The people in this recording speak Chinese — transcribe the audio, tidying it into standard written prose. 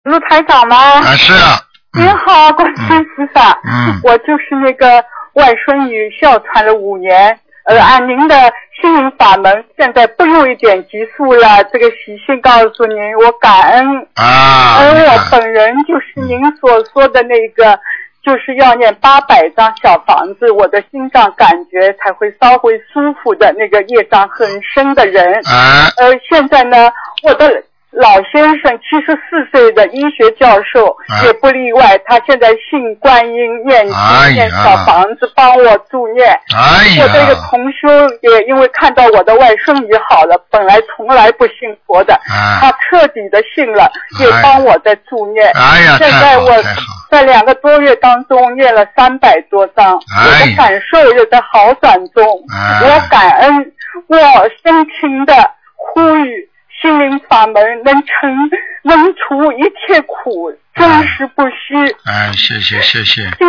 卢台长吗？ 啊，是啊。 您好，观世音菩萨。我就是那个外孙女哮喘了5年，按您的心灵法门，现在不用一点激素了。这个喜讯告诉您，我感恩。而我本人就是您所说的那个，就是要念800张小房子，我的心脏感觉才会稍微舒服的那个业障很深的人。现在呢，我的老先生74岁的医学教授也不例外，他现在信观音念小房子帮我助念。我这个同修也因为看到我的外孙女好了，本来从来不信佛的，他彻底的信了，也帮我在助念。现在我在2个多月当中念了300多章，我的感受也在好转中。我感恩，我深情的呼吁心灵法门能除一切苦，真实不虚。 谢谢。